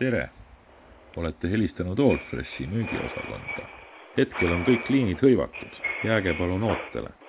Tere! Olete helistanud Allfreshi müügiosakonda. Hetkel on kõik liinid hõivatud. Jääge palun ootele.